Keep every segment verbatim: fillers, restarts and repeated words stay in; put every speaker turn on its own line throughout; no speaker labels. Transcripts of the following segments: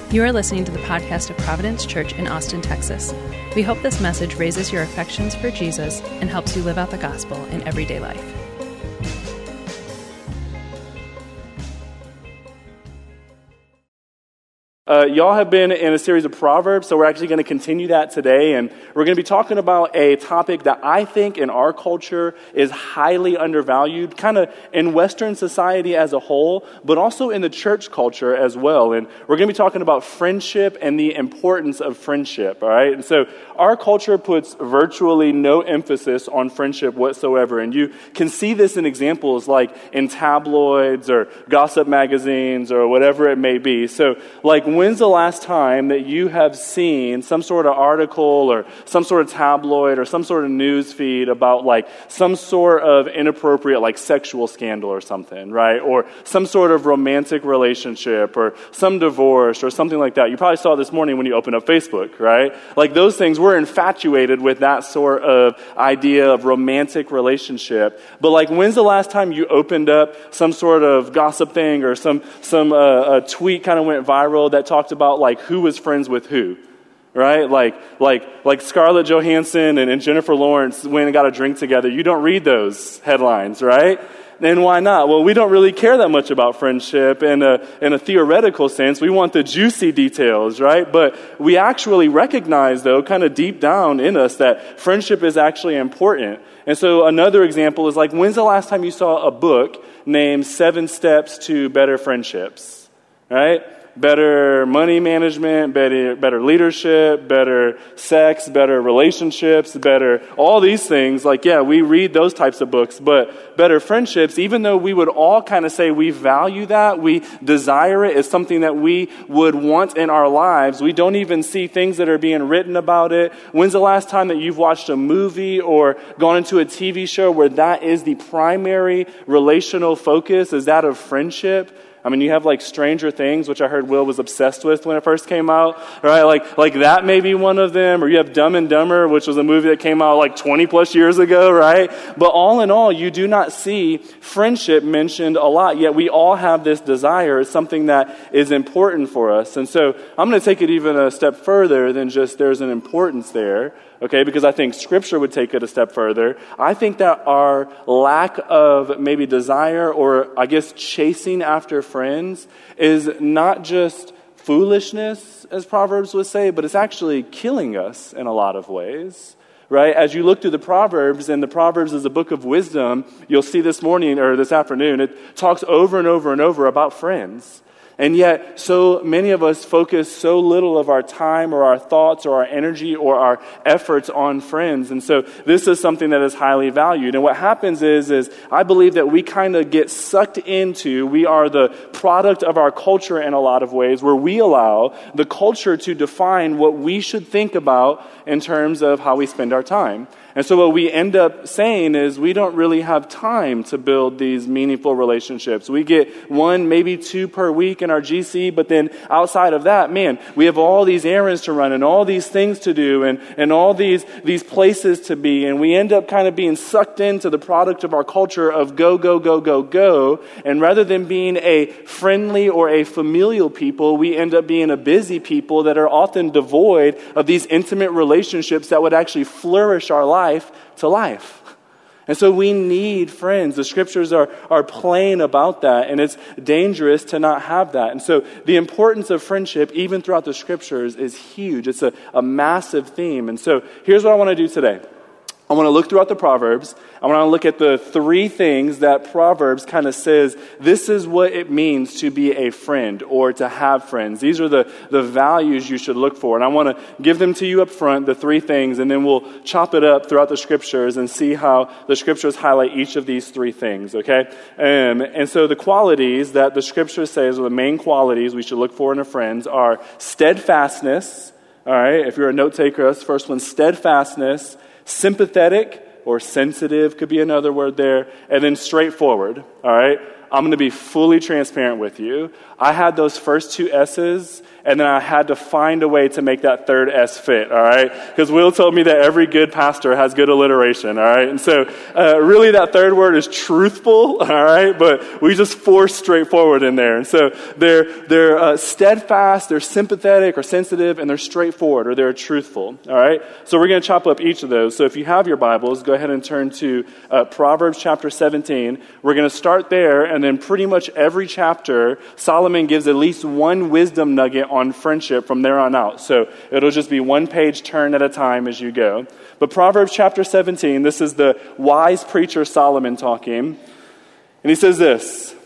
You are listening to the podcast of Providence Church in Austin, Texas. We hope this message raises your affections for Jesus and helps you live out the gospel in everyday life.
Uh, y'all have been in a series of Proverbs, so we're actually going to continue that today, and we're going to be talking about a topic that I think in our culture is highly undervalued, kind of in Western society as a whole, but also in the church culture as well. And we're going to be talking about friendship and the importance of friendship, all right? And so our culture puts virtually no emphasis on friendship whatsoever, and you can see this in examples like in tabloids or gossip magazines or whatever it may be. So, like, when's the last time that you have seen some sort of article or some sort of tabloid or some sort of news feed about like some sort of inappropriate like sexual scandal or something, right? Or some sort of romantic relationship or some divorce or something like that. You probably saw it this morning when you opened up Facebook, right? Like those things, we're infatuated with that sort of idea of romantic relationship. But like when's the last time you opened up some sort of gossip thing or some, some uh, a tweet kind of went viral that talked about like who was friends with who, right? Like like like Scarlett Johansson and, and Jennifer Lawrence went and got a drink together. You don't read those headlines, right? Then why not? Well, we don't really care that much about friendship in a in a theoretical sense. We want the juicy details, right? But we actually recognize, though, kind of deep down in us, that friendship is actually important. And so another example is like, when's the last time you saw a book named Seven Steps to Better Friendships, right? Better money management, better better leadership, better sex, better relationships, better all these things. Like, yeah, we read those types of books, but better friendships, even though we would all kind of say we value that, we desire it, it's something that we would want in our lives, we don't even see things that are being written about it. When's the last time that you've watched a movie or gone into a T V show where that is the primary relational focus, is that of friendship? I mean, you have like Stranger Things, which I heard Will was obsessed with when it first came out, right? Like, like that may be one of them. Or you have Dumb and Dumber, which was a movie that came out like twenty plus years ago, right? But all in all, you do not see friendship mentioned a lot. Yet we all have this desire. It's something that is important for us. And so I'm going to take it even a step further than just there's an importance there. Okay, because I think Scripture would take it a step further. I think that our lack of maybe desire or, I guess, chasing after friends is not just foolishness, as Proverbs would say, but it's actually killing us in a lot of ways. Right? As you look through the Proverbs, and the Proverbs is a book of wisdom, you'll see this morning or this afternoon, it talks over and over and over about friends. And yet, so many of us focus so little of our time or our thoughts or our energy or our efforts on friends. And so this is something that is highly valued. And what happens is, is I believe that we kind of get sucked into, we are the product of our culture in a lot of ways, where we allow the culture to define what we should think about in terms of how we spend our time. And so what we end up saying is we don't really have time to build these meaningful relationships. We get one, maybe two per week in our G C, but then outside of that, man, we have all these errands to run and all these things to do and, and all these, these places to be. And we end up kind of being sucked into the product of our culture of go, go, go, go, go. And rather than being a friendly or a familial people, we end up being a busy people that are often devoid of these intimate relationships that would actually flourish our life. Life to life. And so we need friends. The scriptures are, are plain about that, and it's dangerous to not have that. And so the importance of friendship, even throughout the scriptures, is huge. It's a, a massive theme. And so here's what I want to do today. I want to look throughout the Proverbs. I want to look at the three things that Proverbs kind of says, this is what it means to be a friend or to have friends. These are the, the values you should look for. And I want to give them to you up front, the three things, and then we'll chop it up throughout the scriptures and see how the scriptures highlight each of these three things, okay? Um, and so the qualities that the scripture says are the main qualities we should look for in a friend are steadfastness. All right, if you're a note taker, that's the first one, steadfastness. Sympathetic or sensitive could be another word there, and then straightforward, all right? I'm going to be fully transparent with you. I had those first two S's, and then I had to find a way to make that third S fit, all right? Because Will told me that every good pastor has good alliteration, all right? And so uh, really that third word is truthful, all right? But we just force straightforward in there. And so they're, they're uh, steadfast, they're sympathetic or sensitive, and they're straightforward or they're truthful, all right? So we're going to chop up each of those. So if you have your Bibles, go ahead and turn to uh, Proverbs chapter seventeen. We're going to start there, and then pretty much every chapter, Solomon gives at least one wisdom nugget on friendship from there on out. So it'll just be one page turn at a time as you go. But Proverbs chapter seventeen, this is the wise preacher Solomon talking. And he says this.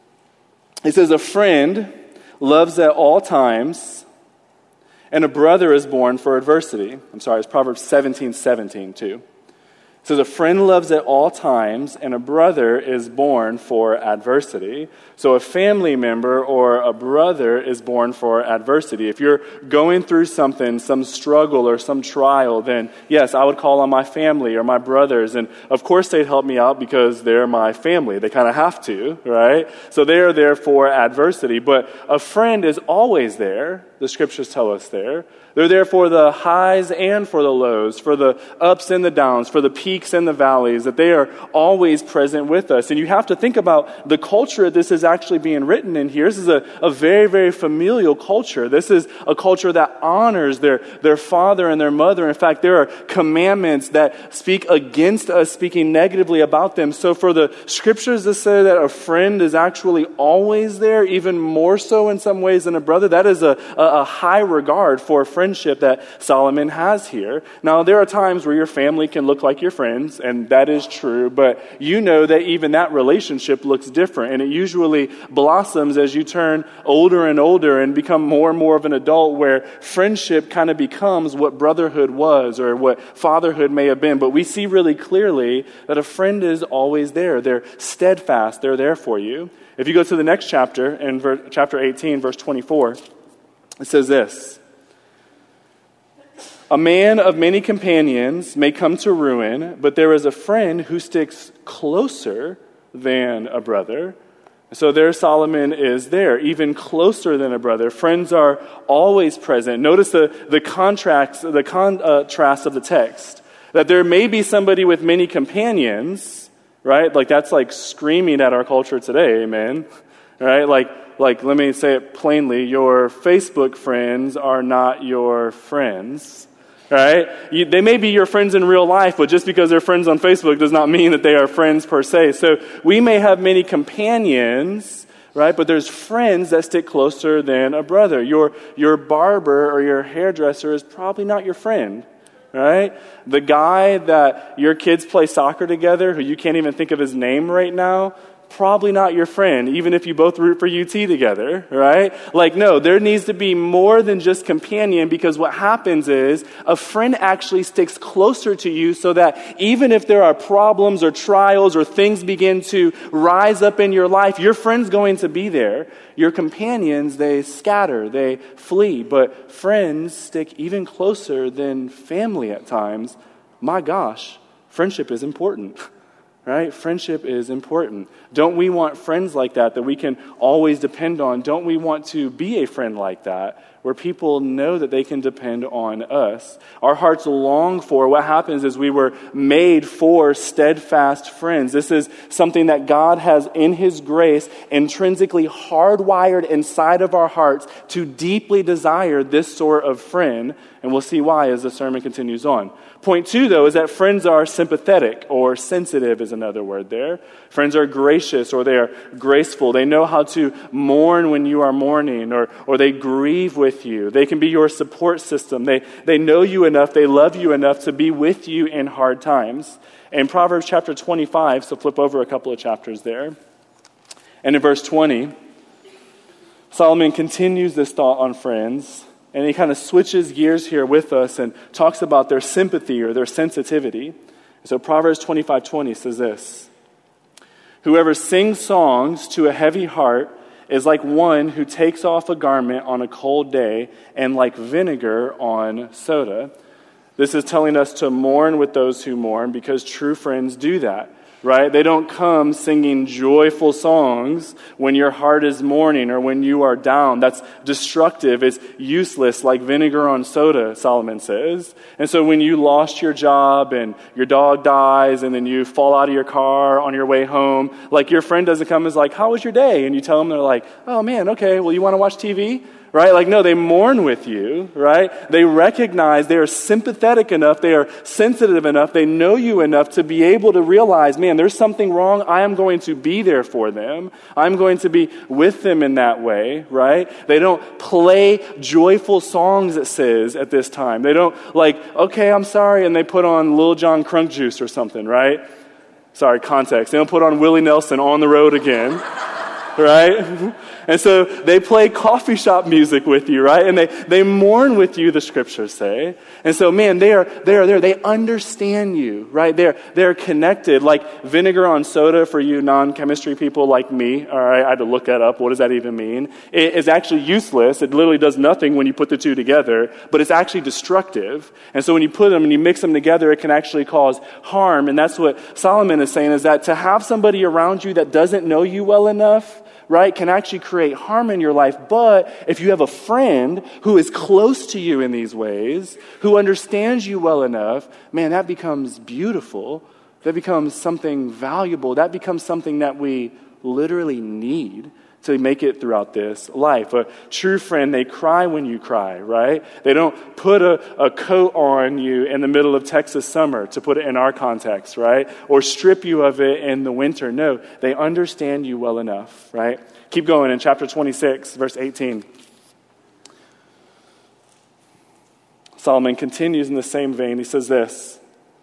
He says, a friend loves at all times, and a brother is born for adversity. I'm sorry, it's Proverbs seventeen seventeen too. It says, a friend loves at all times, and a brother is born for adversity. So a family member or a brother is born for adversity. If you're going through something, some struggle or some trial, then yes, I would call on my family or my brothers. And of course they'd help me out because they're my family. They kind of have to, right? So they are there for adversity. But a friend is always there. The scriptures tell us there. They're there for the highs and for the lows, for the ups and the downs, for the peaks and the valleys, that they are always present with us. And you have to think about the culture this is actually being written in here. This is a, a very, very familial culture. This is a culture that honors their, their father and their mother. In fact, there are commandments that speak against us, speaking negatively about them. So for the scriptures to say that a friend is actually always there, even more so in some ways than a brother, that is a, a, a high regard for a friend. Friendship that Solomon has here. Now, there are times where your family can look like your friends, and that is true, but you know that even that relationship looks different, and it usually blossoms as you turn older and older and become more and more of an adult, where friendship kind of becomes what brotherhood was or what fatherhood may have been. But we see really clearly that a friend is always there. They're steadfast. They're there for you. If you go to the next chapter, in ver- chapter eighteen, verse twenty-four, it says this. A man of many companions may come to ruin, but there is a friend who sticks closer than a brother. So there Solomon is there, even closer than a brother. Friends are always present. Notice the, the contracts, the contrast of the text. That there may be somebody with many companions, right? Like that's like screaming at our culture today, amen? Right? Like, like let me say it plainly. Your Facebook friends are not your friends. Right? You, they may be your friends in real life, but just because they're friends on Facebook does not mean that they are friends per se. So we may have many companions, right? But there's friends that stick closer than a brother. Your, your barber or your hairdresser is probably not your friend, right? The guy that your kids play soccer together, who you can't even think of his name right now, probably not your friend, even if you both root for U T together, right? Like, no, there needs to be more than just companion, because what happens is a friend actually sticks closer to you so that even if there are problems or trials or things begin to rise up in your life, your friend's going to be there. Your companions, they scatter, they flee, but friends stick even closer than family at times. My gosh, friendship is important. Right? Friendship is important. Don't we want friends like that, that we can always depend on? Don't we want to be a friend like that, where people know that they can depend on us? Our hearts long for, what happens is we were made for steadfast friends. This is something that God has, in His grace, intrinsically hardwired inside of our hearts to deeply desire this sort of friend. And we'll see why as the sermon continues on. Point two, though, is that friends are sympathetic, or sensitive is another word there. Friends are gracious, or they are graceful. They know how to mourn when you are mourning, or, or they grieve with you. They can be your support system. They, they know you enough, they love you enough to be with you in hard times. In Proverbs chapter twenty-five, so flip over a couple of chapters there. And in verse twenty, Solomon continues this thought on friends. And he kind of switches gears here with us and talks about their sympathy or their sensitivity. So Proverbs twenty-five twenty says this. Whoever sings songs to a heavy heart is like one who takes off a garment on a cold day, and like vinegar on soda. This is telling us to mourn with those who mourn, because true friends do that. right? They don't come singing joyful songs when your heart is mourning or when you are down. That's destructive. It's useless, like vinegar on soda, Solomon says. And so when you lost your job and your dog dies and then you fall out of your car on your way home, like your friend doesn't come and is like, how was your day? And you tell them, they're like, oh man, okay, well, you want to watch T V? Right? Like, no, they mourn with you, right? They recognize, they are sympathetic enough, they are sensitive enough, they know you enough to be able to realize, man, there's something wrong. I am going to be there for them. I'm going to be with them in that way, right? They don't play joyful songs, it says, at this time. They don't like, okay, I'm sorry, and they put on Lil Jon Crunk Juice or something, right? Sorry, context. They don't put on Willie Nelson, On the Road Again. Right? And so they play coffee shop music with you, right? And they, they mourn with you, the scriptures say. And so, man, they are they are there. They understand you, right? They're they're connected. Like vinegar on soda for you non-chemistry people like me. All right, I had to look that up. What does that even mean? It is actually useless. It literally does nothing when you put the two together, but it's actually destructive. And so when you put them and you mix them together, it can actually cause harm. And that's what Solomon is saying, is that to have somebody around you that doesn't know you well enough, right, can actually create harm in your life. But if you have a friend who is close to you in these ways, who understands you well enough, man, that becomes beautiful. That becomes something valuable. That becomes something that we literally need to make it throughout this life. A true friend, they cry when you cry, right? They don't put a, a coat on you in the middle of Texas summer, to put it in our context, right? Or strip you of it in the winter. No, they understand you well enough, right? Keep going in chapter twenty-six, verse eighteen. Solomon continues in the same vein. He says this: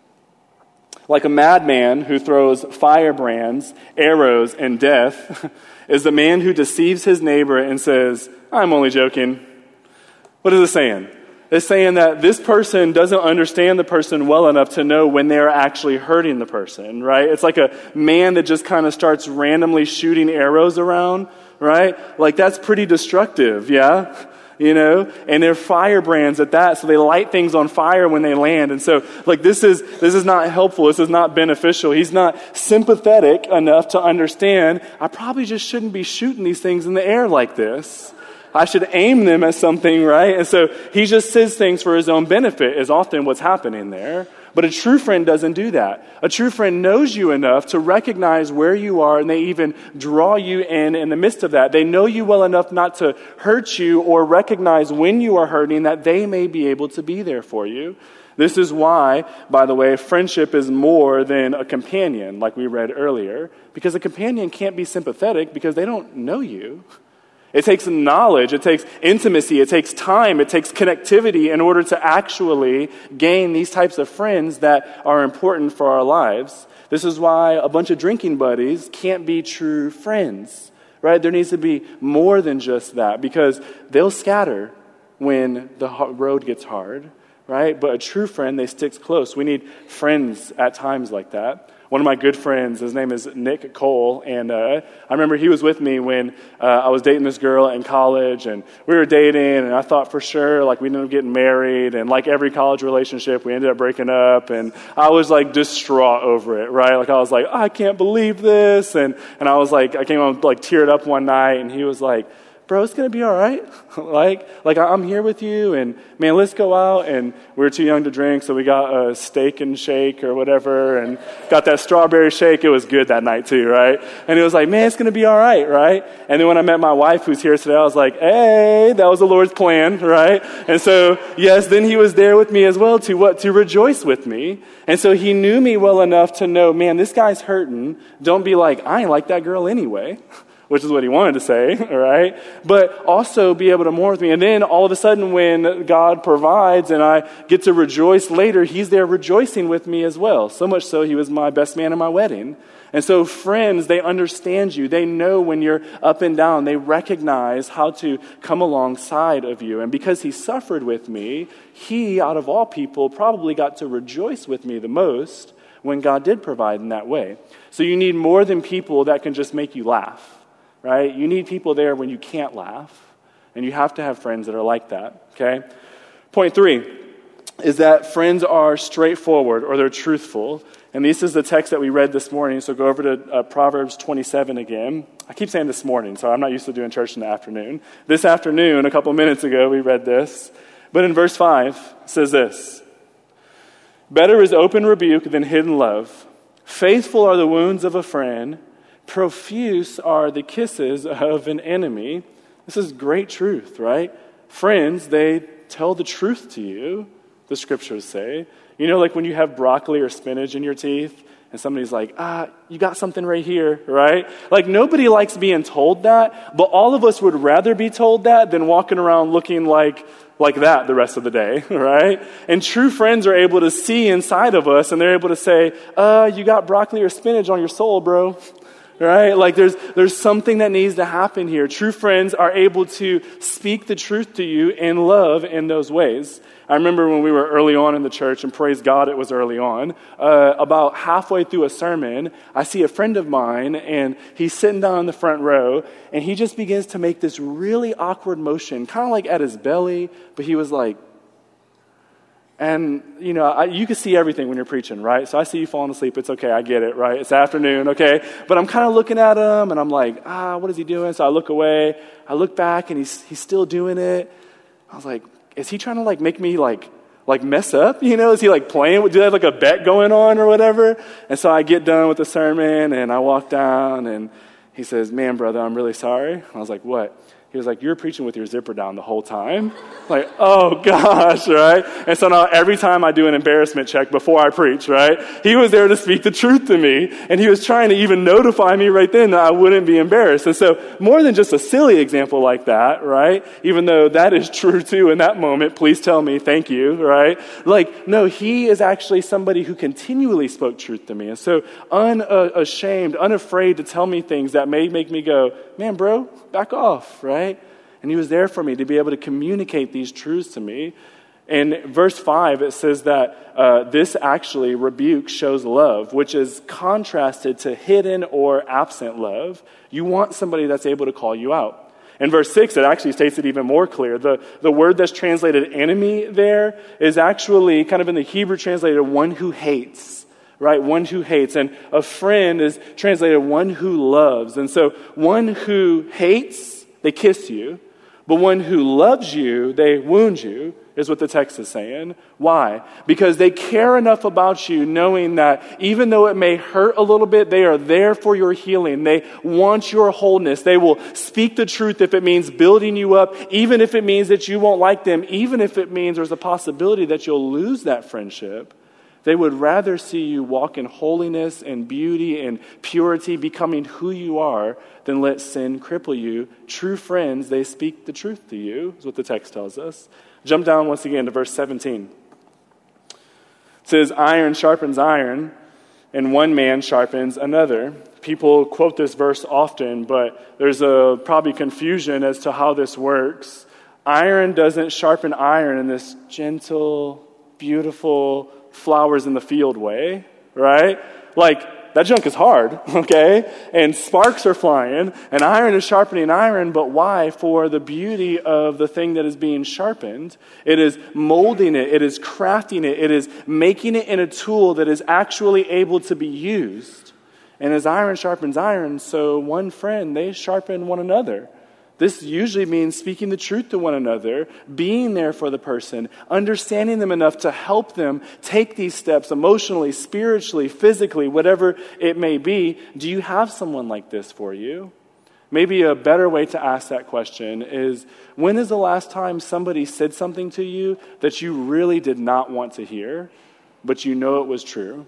like a madman who throws firebrands, arrows, and death is the man who deceives his neighbor and says, I'm only joking. What is it saying? It's saying that this person doesn't understand the person well enough to know when they're actually hurting the person, right? It's like a man that just kind of starts randomly shooting arrows around, right? Like that's pretty destructive, yeah? You know, and they're firebrands at that, so they light things on fire when they land. And so, like, this is this is not helpful. This is not beneficial. He's not sympathetic enough to understand, I probably just shouldn't be shooting these things in the air like this. I should aim them at something, right? And so he just says things for his own benefit is often what's happening there. But a true friend doesn't do that. A true friend knows you enough to recognize where you are, and they even draw you in in the midst of that. They know you well enough not to hurt you or recognize when you are hurting, that they may be able to be there for you. This is why, by the way, friendship is more than a companion, like we read earlier, because a companion can't be sympathetic because they don't know you. It takes knowledge, it takes intimacy, it takes time, it takes connectivity in order to actually gain these types of friends that are important for our lives. This is why a bunch of drinking buddies can't be true friends, right? There needs to be more than just that, because they'll scatter when the road gets hard, right? But a true friend, they stick close. We need friends at times like that. One of my good friends, his name is Nick Cole, and uh, I remember he was with me when uh, I was dating this girl in college, and we were dating, and I thought for sure, like, we ended up getting married, and like every college relationship, we ended up breaking up, and I was, like, distraught over it, right? Like, I was like, oh, I can't believe this, and, and I was like, I came home, like, teared up one night, and he was like, bro, it's going to be all right. like, like I'm here with you, and man, let's go out. And we were too young to drink, so we got a steak and shake or whatever, and got that strawberry shake. It was good that night too, right? And it was like, man, it's going to be all right, right? And then when I met my wife, who's here today, I was like, hey, that was the Lord's plan, right? And so, yes, then he was there with me as well to what? To rejoice with me. And so he knew me well enough to know, man, this guy's hurting. Don't be like, I ain't like that girl anyway. Which is what he wanted to say, all right? But also be able to mourn with me. And then all of a sudden when God provides and I get to rejoice later, he's there rejoicing with me as well. So much so he was my best man at my wedding. And so friends, they understand you. They know when you're up and down. They recognize how to come alongside of you. And because he suffered with me, he, out of all people, probably got to rejoice with me the most when God did provide in that way. So you need more than people that can just make you laugh. Right? You need people there when you can't laugh, and you have to have friends that are like that, okay? Point three is that friends are straightforward, or they're truthful. And this is the text that we read this morning, so go over to uh, Proverbs twenty-seven again. I keep saying this morning, so I'm not used to doing church in the afternoon. This afternoon, a couple minutes ago, we read this. But in verse five, it says this, "Better is open rebuke than hidden love. Faithful are the wounds of a friend. Profuse are the kisses of an enemy." This is great truth, right? Friends, they tell the truth to you, the scriptures say. You know, like when you have broccoli or spinach in your teeth, and somebody's like, ah, you got something right here, right? Like nobody likes being told that, but all of us would rather be told that than walking around looking like like that the rest of the day, right? And true friends are able to see inside of us, and they're able to say, uh, you got broccoli or spinach on your soul, bro. Right? Like there's there's something that needs to happen here. True friends are able to speak the truth to you in love in those ways. I remember when we were early on in the church, and praise God it was early on, uh, about halfway through a sermon, I see a friend of mine, and he's sitting down in the front row, and he just begins to make this really awkward motion, kind of like at his belly, but he was like, and, you know, I, you can see everything when you're preaching, right? So I see you falling asleep. It's okay. I get it, right? It's afternoon, okay? But I'm kind of looking at him, and I'm like, ah, what is he doing? So I look away. I look back, and he's he's still doing it. I was like, is he trying to, like, make me, like, like mess up? You know, is he, like, playing? Do they have, like, a bet going on or whatever? And so I get done with the sermon, and I walk down, and he says, man, brother, I'm really sorry. I was like, what? He was like, you were preaching with your zipper down the whole time? Like, oh gosh, right? And so now every time I do an embarrassment check before I preach, right? He was there to speak the truth to me, and he was trying to even notify me right then that I wouldn't be embarrassed. And so more than just a silly example like that, right? Even though that is true too in that moment, please tell me, thank you, right? Like, no, he is actually somebody who continually spoke truth to me. And so unashamed, unafraid to tell me things that may make me go, man, bro, back off, right? And he was there for me to be able to communicate these truths to me. In verse five, it says that uh, this actually, rebuke, shows love, which is contrasted to hidden or absent love. You want somebody that's able to call you out. In verse six, it actually states it even more clear. The, the word that's translated enemy there is actually kind of in the Hebrew translated one who hates. Right, one who hates. And a friend is translated one who loves. And so one who hates, they kiss you. But one who loves you, they wound you, is what the text is saying. Why? Because they care enough about you, knowing that even though it may hurt a little bit, they are there for your healing. They want your wholeness. They will speak the truth if it means building you up, even if it means that you won't like them, even if it means there's a possibility that you'll lose that friendship. They would rather see you walk in holiness and beauty and purity, becoming who you are, than let sin cripple you. True friends, they speak the truth to you, is what the text tells us. Jump down once again to verse seventeen. It says, iron sharpens iron, and one man sharpens another. People quote this verse often, but there's a probably confusion as to how this works. Iron doesn't sharpen iron in this gentle, beautiful, flowers in the field way, right? Like, that junk is hard, okay? And sparks are flying, and iron is sharpening iron, but why? For the beauty of the thing that is being sharpened. It is molding it, it is crafting it, it is making it in a tool that is actually able to be used. And as iron sharpens iron, so one friend, they sharpen one another. This usually means speaking the truth to one another, being there for the person, understanding them enough to help them take these steps emotionally, spiritually, physically, whatever it may be. Do you have someone like this for you? Maybe a better way to ask that question is, when is the last time somebody said something to you that you really did not want to hear, but you know it was true?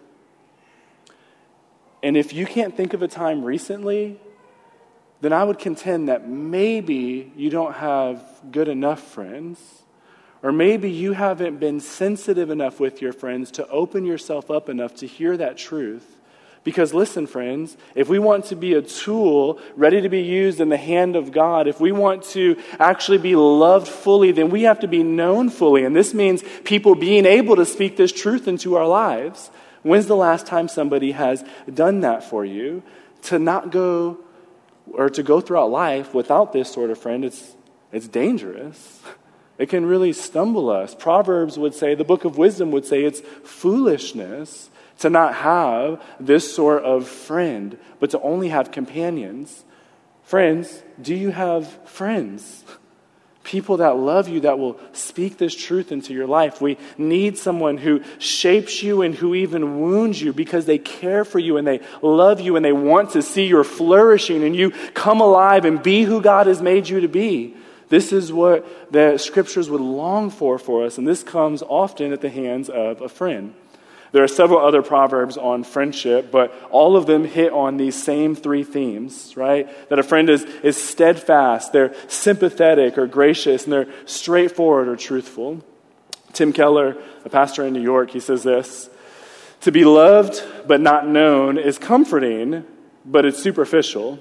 And if you can't think of a time recently, then I would contend that maybe you don't have good enough friends, or maybe you haven't been sensitive enough with your friends to open yourself up enough to hear that truth. Because listen, friends, if we want to be a tool ready to be used in the hand of God, if we want to actually be loved fully, then we have to be known fully. And this means people being able to speak this truth into our lives. When's the last time somebody has done that for you? To not go or to go throughout life without this sort of friend, it's it's dangerous. It can really stumble us. Proverbs would say, the book of wisdom would say, it's foolishness to not have this sort of friend, but to only have companions. Friends, do you have friends? People that love you, that will speak this truth into your life. We need someone who shapes you and who even wounds you because they care for you and they love you and they want to see your flourishing and you come alive and be who God has made you to be. This is what the scriptures would long for for us, and this comes often at the hands of a friend. There are several other proverbs on friendship, but all of them hit on these same three themes, right? That a friend is, is steadfast, they're sympathetic or gracious, and they're straightforward or truthful. Tim Keller, a pastor in New York, he says this: to be loved but not known is comforting, but it's superficial.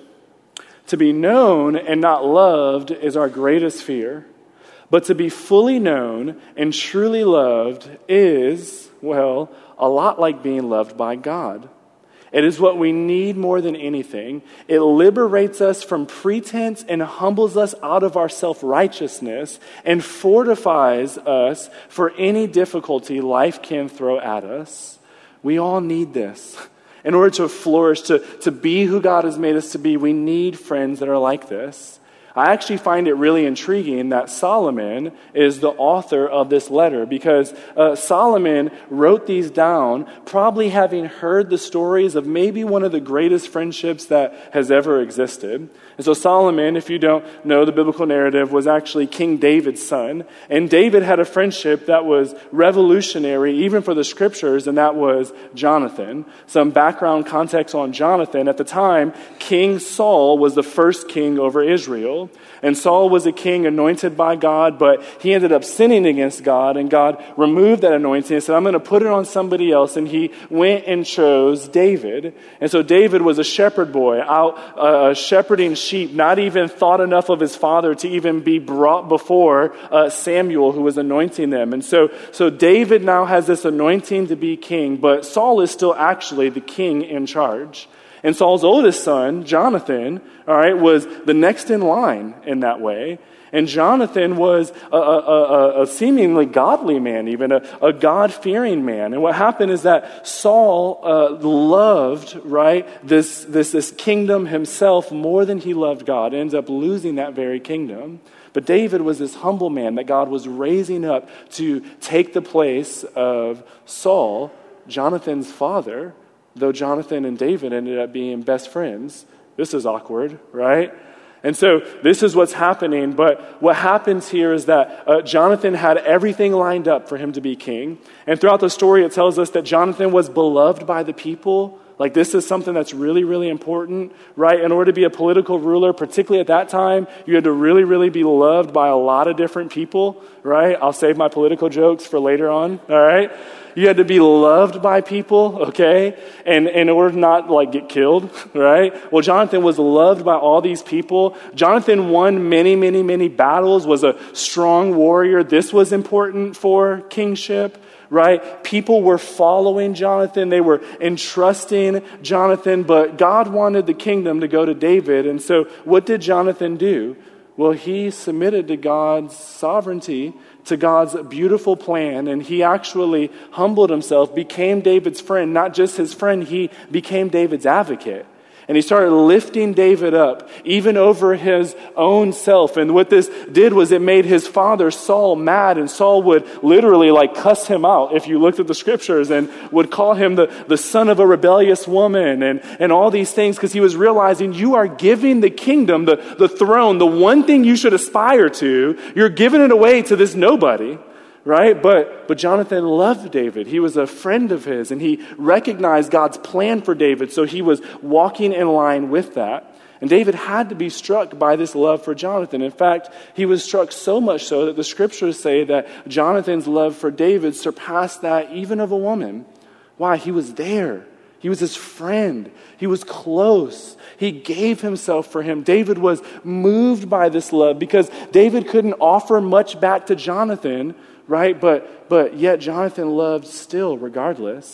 To be known and not loved is our greatest fear. But to be fully known and truly loved is, well, a lot like being loved by God. It is what we need more than anything. It liberates us from pretense and humbles us out of our self-righteousness and fortifies us for any difficulty life can throw at us. We all need this. In order to flourish, to, to be who God has made us to be, we need friends that are like this. I actually find it really intriguing that Solomon is the author of this letter because uh, Solomon wrote these down probably having heard the stories of maybe one of the greatest friendships that has ever existed. And so Solomon, if you don't know the biblical narrative, was actually King David's son. And David had a friendship that was revolutionary even for the scriptures, and that was Jonathan. Some background context on Jonathan. At the time, King Saul was the first king over Israel. And Saul was a king anointed by God, but he ended up sinning against God, and God removed that anointing and said, I'm going to put it on somebody else, and he went and chose David. And so David was a shepherd boy, out uh, shepherding sheep, not even thought enough of his father to even be brought before uh, Samuel, who was anointing them. And so, so David now has this anointing to be king, but Saul is still actually the king in charge. And Saul's oldest son, Jonathan, all right, was the next in line in that way. And Jonathan was a, a, a, a seemingly godly man, even a, a God-fearing man. And what happened is that Saul uh, loved, right, this, this, this kingdom himself more than he loved God. Ends up losing that very kingdom. But David was this humble man that God was raising up to take the place of Saul, Jonathan's father. Though Jonathan and David ended up being best friends. This is awkward, right? And so this is what's happening. But what happens here is that uh, Jonathan had everything lined up for him to be king. And throughout the story, it tells us that Jonathan was beloved by the people. Like, this is something that's really, really important, right? In order to be a political ruler, particularly at that time, you had to really, really be loved by a lot of different people, right? I'll save my political jokes for later on, all right? You had to be loved by people, okay? And, and in order to not, like, get killed, right? Well, Jonathan was loved by all these people. Jonathan won many, many, many battles, was a strong warrior. This was important for kingship, right? People were following Jonathan. They were entrusting Jonathan, but God wanted the kingdom to go to David. And so what did Jonathan do? Well, he submitted to God's sovereignty, to God's beautiful plan, and he actually humbled himself, became David's friend. Not just his friend, he became David's advocate. And he started lifting David up, even over his own self. And what this did was it made his father, Saul, mad. And Saul would literally like cuss him out, if you looked at the scriptures, and would call him the, the son of a rebellious woman and, and all these things, because he was realizing you are giving the kingdom, the, the throne, the one thing you should aspire to, you're giving it away to this nobody. Right? But but Jonathan loved David. He was a friend of his, and he recognized God's plan for David, so he was walking in line with that. And David had to be struck by this love for Jonathan. In fact, he was struck so much so that the scriptures say that Jonathan's love for David surpassed that even of a woman. Why? He was there. He was his friend. He was close. He gave himself for him. David was moved by this love because David couldn't offer much back to Jonathan, right? But but yet Jonathan loved still regardless.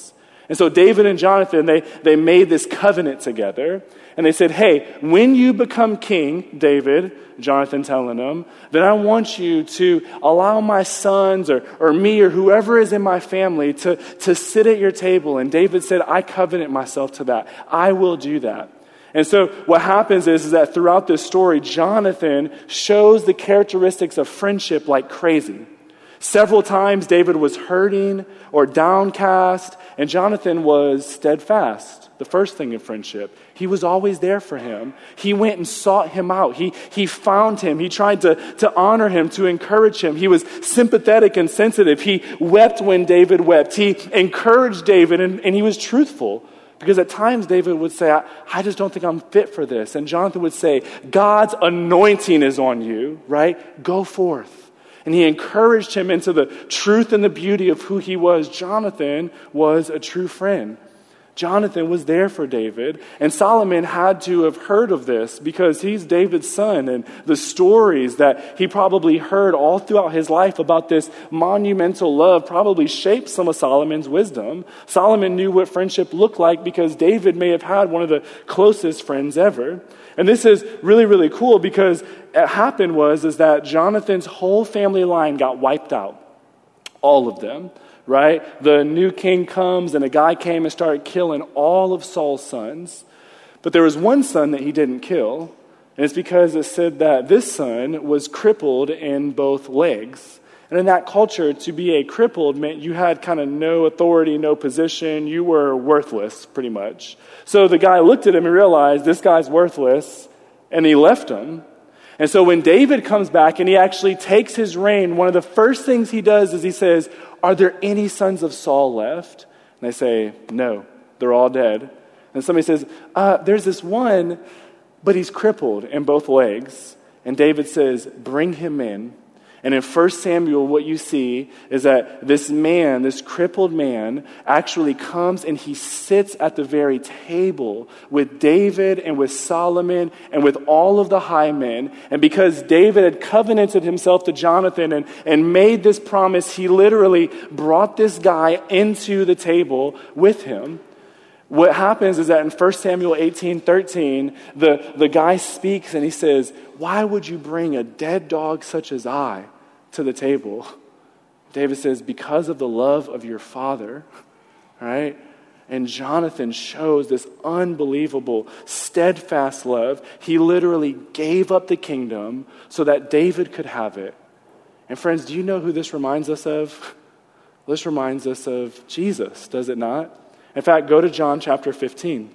And so David and Jonathan, they, they made this covenant together. And they said, hey, when you become king, David, Jonathan telling them, then I want you to allow my sons or, or me or whoever is in my family to, to sit at your table. And David said, I covenant myself to that. I will do that. And so what happens is, is that throughout this story, Jonathan shows the characteristics of friendship like crazy. Several times David was hurting or downcast, and Jonathan was steadfast. The first thing in friendship. He was always there for him. He went and sought him out. He he found him. He tried to, to honor him, to encourage him. He was sympathetic and sensitive. He wept when David wept. He encouraged David, and, and he was truthful. Because at times David would say, I, I just don't think I'm fit for this. And Jonathan would say, God's anointing is on you, right? Go forth. And he encouraged him into the truth and the beauty of who he was. Jonathan was a true friend. Jonathan was there for David, and Solomon had to have heard of this because he's David's son, and the stories that he probably heard all throughout his life about this monumental love probably shaped some of Solomon's wisdom. Solomon knew what friendship looked like because David may have had one of the closest friends ever. And this is really, really cool because what happened was is that Jonathan's whole family line got wiped out, all of them. Right? The new king comes, and a guy came and started killing all of Saul's sons. But there was one son that he didn't kill, and it's because it said that this son was crippled in both legs. And in that culture, to be a crippled meant you had kind of no authority, no position. You were worthless, pretty much. So the guy looked at him and realized, this guy's worthless, and he left him. And so when David comes back and he actually takes his reign, one of the first things he does is he says, are there any sons of Saul left? And they say, no, they're all dead. And somebody says, uh, there's this one, but he's crippled in both legs. And David says, bring him in. And in First Samuel, what you see is that this man, this crippled man, actually comes and he sits at the very table with David and with Solomon and with all of the high men. And because David had covenanted himself to Jonathan and, and made this promise, he literally brought this guy into the table with him. What happens is that in First Samuel eighteen thirteen, the, the guy speaks and he says, why would you bring a dead dog such as I to the table? David says, because of the love of your father, right? And Jonathan shows this unbelievable, steadfast love. He literally gave up the kingdom so that David could have it. And friends, do you know who this reminds us of? This reminds us of Jesus, does it not? In fact, go to John chapter fifteen.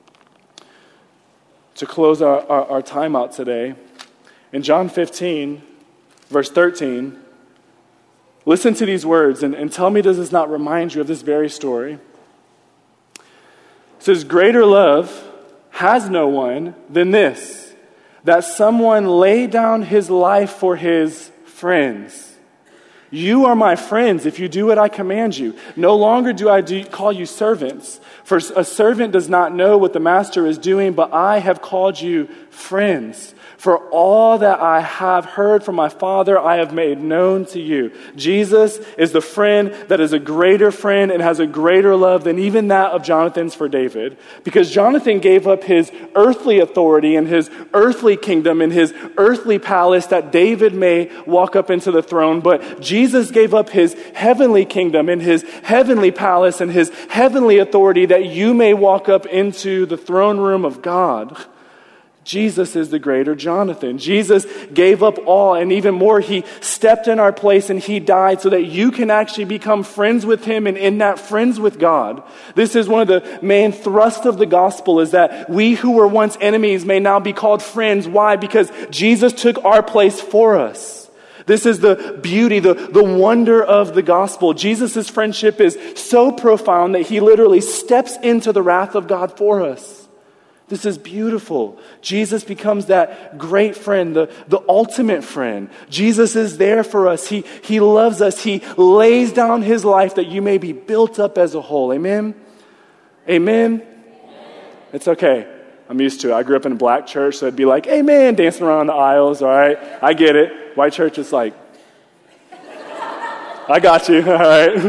To close our, our, our time out today, in John fifteen, verse thirteen, listen to these words and, and tell me, does this not remind you of this very story? It says, greater love has no one than this, that someone lay down his life for his friends. You are my friends if you do what I command you. No longer do I do, call you servants, for a servant does not know what the master is doing, but I have called you friends. For all that I have heard from my Father, I have made known to you. Jesus is the friend that is a greater friend and has a greater love than even that of Jonathan's for David. Because Jonathan gave up his earthly authority and his earthly kingdom and his earthly palace that David may walk up into the throne. But Jesus gave up his heavenly kingdom and his heavenly palace and his heavenly authority that you may walk up into the throne room of God. Jesus is the greater Jonathan. Jesus gave up all, and even more, he stepped in our place and he died so that you can actually become friends with him, and in that, friends with God. This is one of the main thrusts of the gospel, is that we who were once enemies may now be called friends. Why? Because Jesus took our place for us. This is the beauty, the, the wonder of the gospel. Jesus' friendship is so profound that he literally steps into the wrath of God for us. This is beautiful. Jesus becomes that great friend, the, the ultimate friend. Jesus is there for us. He, he loves us. He lays down his life that you may be built up as a whole. Amen? Amen? Amen. It's okay. I'm used to it. I grew up in a black church, so it'd be like, amen, dancing around the aisles, all right? I get it. White church is like, I got you, all right?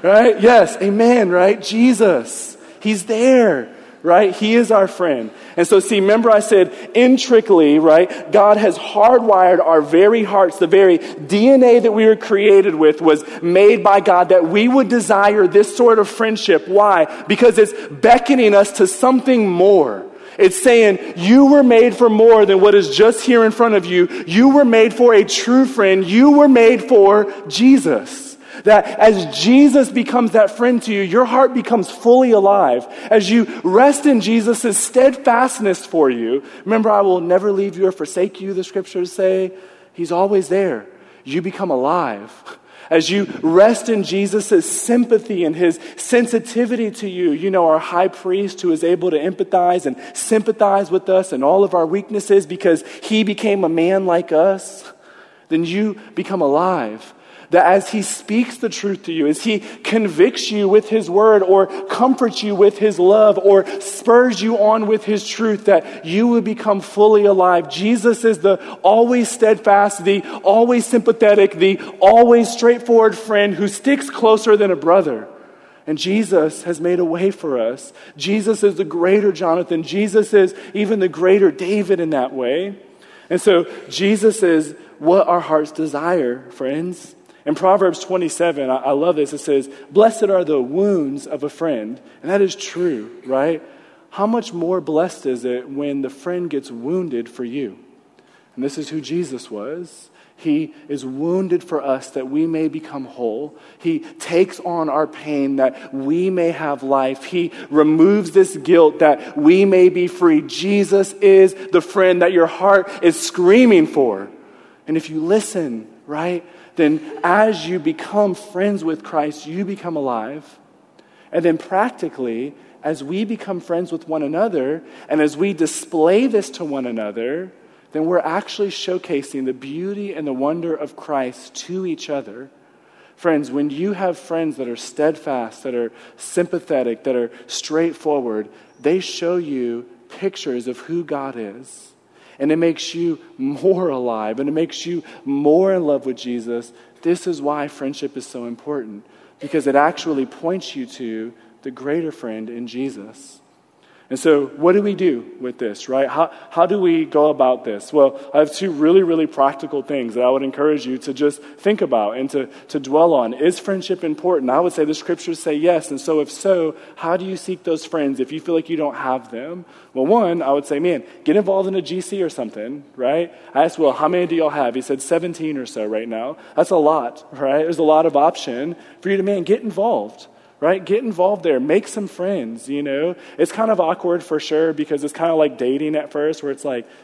right? Yes, amen, right? Jesus, he's there, right? He is our friend. And so see, remember I said intricately, right? God has hardwired our very hearts. The very D N A that we were created with was made by God that we would desire this sort of friendship. Why? Because it's beckoning us to something more. It's saying you were made for more than what is just here in front of you. You were made for a true friend. You were made for Jesus. That as Jesus becomes that friend to you, your heart becomes fully alive. As you rest in Jesus' steadfastness for you, remember, I will never leave you or forsake you, the scriptures say. He's always there. You become alive. As you rest in Jesus' sympathy and his sensitivity to you, you know, our high priest who is able to empathize and sympathize with us and all of our weaknesses because he became a man like us, then you become alive. That as he speaks the truth to you, as he convicts you with his word or comforts you with his love or spurs you on with his truth, that you will become fully alive. Jesus is the always steadfast, the always sympathetic, the always straightforward friend who sticks closer than a brother. And Jesus has made a way for us. Jesus is the greater Jonathan. Jesus is even the greater David in that way. And so Jesus is what our hearts desire, friends. In Proverbs twenty-seven, I, I love this. It says, blessed are the wounds of a friend. And that is true, right? How much more blessed is it when the friend gets wounded for you? And this is who Jesus was. He is wounded for us that we may become whole. He takes on our pain that we may have life. He removes this guilt that we may be free. Jesus is the friend that your heart is screaming for. And if you listen, right, then as you become friends with Christ, you become alive. And then practically, as we become friends with one another, and as we display this to one another, then we're actually showcasing the beauty and the wonder of Christ to each other. Friends, when you have friends that are steadfast, that are sympathetic, that are straightforward, they show you pictures of who God is. And it makes you more alive, and it makes you more in love with Jesus. This is why friendship is so important, because it actually points you to the greater friend in Jesus. And so what do we do with this, right? How how do we go about this? Well, I have two really, really practical things that I would encourage you to just think about and to, to dwell on. Is friendship important? I would say the scriptures say yes. And so if so, how do you seek those friends if you feel like you don't have them? Well, one, I would say, man, get involved in a G C or something, right? I asked, well, how many do y'all have? He said seventeen or so right now. That's a lot, right? There's a lot of option for you to, man, get involved. Right? Get involved there. Make some friends, you know. It's kind of awkward for sure because it's kind of like dating at first where it's like,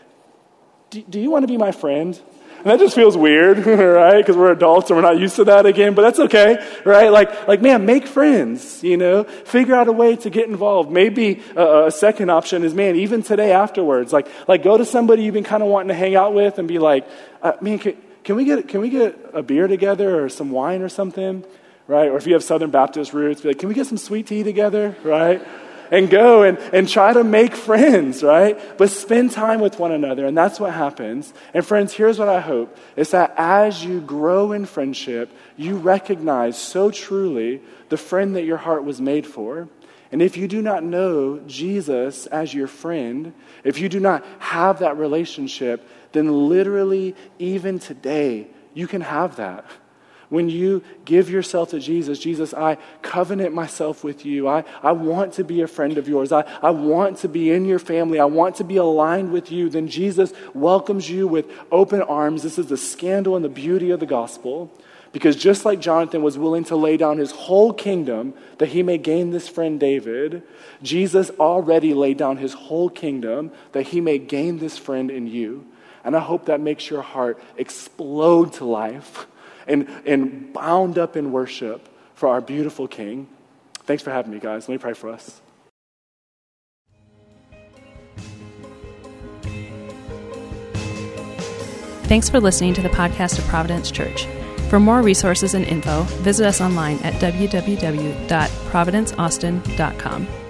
do, do you want to be my friend? And that just feels weird, right? Because we're adults and we're not used to that again, but that's okay, right? Like, like man, make friends, you know. Figure out a way to get involved. Maybe a, a second option is, man, even today afterwards, like, like go to somebody you've been kind of wanting to hang out with and be like, uh, man, can, can we get can we get a beer together or some wine or something? Right? Or if you have Southern Baptist roots, be like, can we get some sweet tea together? Right? And go and, and try to make friends, right? But spend time with one another, and that's what happens. And friends, here's what I hope, is that as you grow in friendship, you recognize so truly the friend that your heart was made for. And if you do not know Jesus as your friend, if you do not have that relationship, then literally even today, you can have that. When you give yourself to Jesus, Jesus, I covenant myself with you. I, I want to be a friend of yours. I, I want to be in your family. I want to be aligned with you. Then Jesus welcomes you with open arms. This is the scandal and the beauty of the gospel. Because just like Jonathan was willing to lay down his whole kingdom that he may gain this friend David, Jesus already laid down his whole kingdom that he may gain this friend in you. And I hope that makes your heart explode to life. And, and bound up in worship for our beautiful King. Thanks for having me, guys. Let me pray for us.
Thanks for listening to the podcast of Providence Church. For more resources and info, visit us online at w w w dot providence austin dot com.